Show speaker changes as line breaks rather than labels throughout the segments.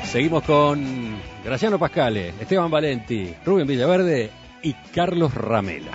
Seguimos con Graciano Pascale, Esteban Valenti, Rubén Villaverde y Carlos Ramela.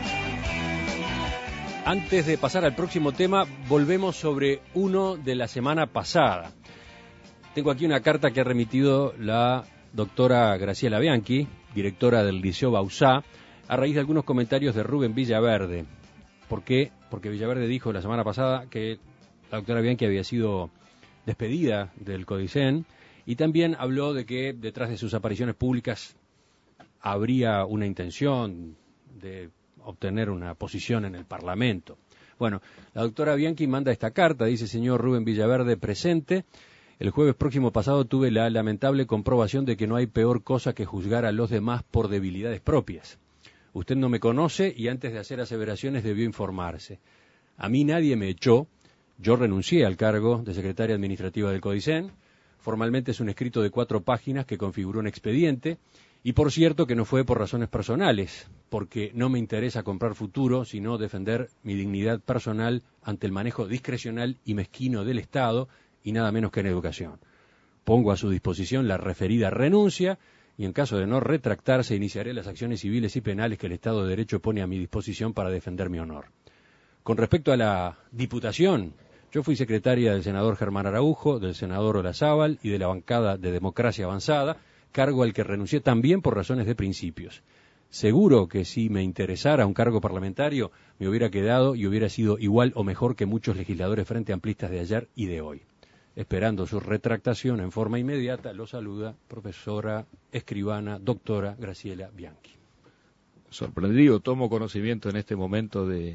Antes de pasar al próximo tema, volvemos sobre uno de la semana pasada. Tengo aquí una carta que ha remitido la doctora Graciela Bianchi, directora del Liceo Bauzá, a raíz de algunos comentarios de Rubén Villaverde. ¿Por qué? Porque Villaverde dijo la semana pasada que la doctora Bianchi había sido despedida del CODICEN y también habló de que detrás de sus apariciones públicas habría una intención de obtener una posición en el Parlamento. Bueno, la doctora Bianchi manda esta carta, dice: señor Rubén Villaverde presente, el jueves próximo pasado tuve la lamentable comprobación de que no hay peor cosa que juzgar a los demás por debilidades propias. Usted no me conoce y antes de hacer aseveraciones debió informarse. A mí nadie me echó, yo renuncié al cargo de secretaria administrativa del CODICEN, formalmente es un escrito de 4 páginas que configuró un expediente, y por cierto que no fue por razones personales, porque no me interesa comprar futuro, sino defender mi dignidad personal ante el manejo discrecional y mezquino del Estado, y nada menos que en educación. Pongo a su disposición la referida renuncia, y en caso de no retractarse, iniciaré las acciones civiles y penales que el Estado de Derecho pone a mi disposición para defender mi honor. Con respecto a la diputación, yo fui secretaria del senador Germán Araujo, del senador Olazábal y de la bancada de Democracia Avanzada, cargo al que renuncié también por razones de principios. Seguro que si me interesara un cargo parlamentario, me hubiera quedado y hubiera sido igual o mejor que muchos legisladores frente amplistas de ayer y de hoy. Esperando su retractación en forma inmediata, lo saluda profesora, escribana, doctora Graciela Bianchi.
Sorprendido, tomo conocimiento en este momento de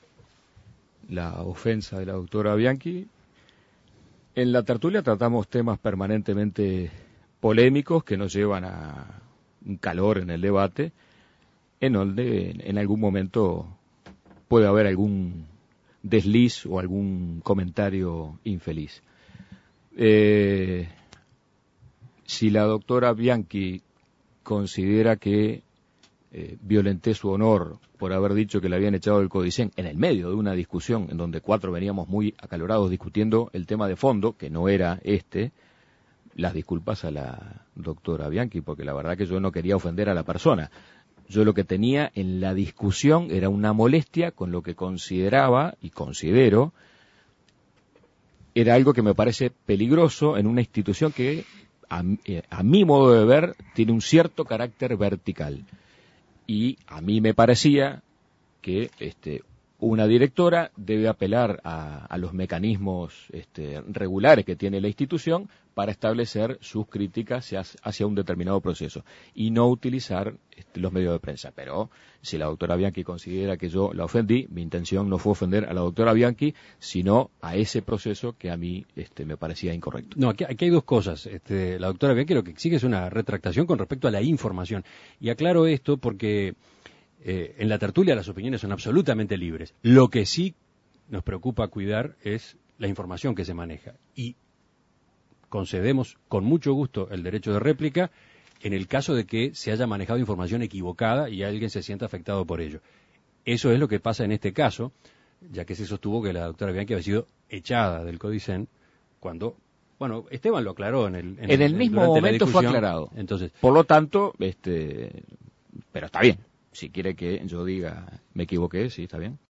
la ofensa de la doctora Bianchi. En la tertulia tratamos temas permanentemente polémicos que nos llevan a un calor en el debate, en donde en algún momento puede haber algún desliz o algún comentario infeliz. Si la doctora Bianchi considera que violenté su honor por haber dicho que le habían echado del CODICEN en el medio de una discusión en donde 4 veníamos muy acalorados discutiendo el tema de fondo, que no era las disculpas a la doctora Bianchi, porque la verdad que yo no quería ofender a la persona. Yo lo que tenía en la discusión era una molestia con lo que consideraba y considero era algo que me parece peligroso en una institución que, a mi modo de ver, tiene un cierto carácter vertical. Y a mí me parecía que una directora debe apelar a los mecanismos regulares que tiene la institución para establecer sus críticas hacia un determinado proceso y no utilizar los medios de prensa. Pero si la doctora Bianchi considera que yo la ofendí, mi intención no fue ofender a la doctora Bianchi, sino a ese proceso que a mí me parecía incorrecto.
No, aquí hay 2 cosas. La doctora Bianchi lo que exige es una retractación con respecto a la información. Y aclaro esto porque en la tertulia las opiniones son absolutamente libres. Lo que sí nos preocupa cuidar es la información que se maneja. Y concedemos con mucho gusto el derecho de réplica en el caso de que se haya manejado información equivocada y alguien se sienta afectado por ello. Eso es lo que pasa en este caso, ya que se sostuvo que la doctora Bianchi había sido echada del CODICEN cuando, bueno, Esteban lo aclaró en el
mismo momento fue aclarado.
Entonces,
por lo tanto, pero está bien. Si quiere que yo diga me equivoqué, sí, está bien.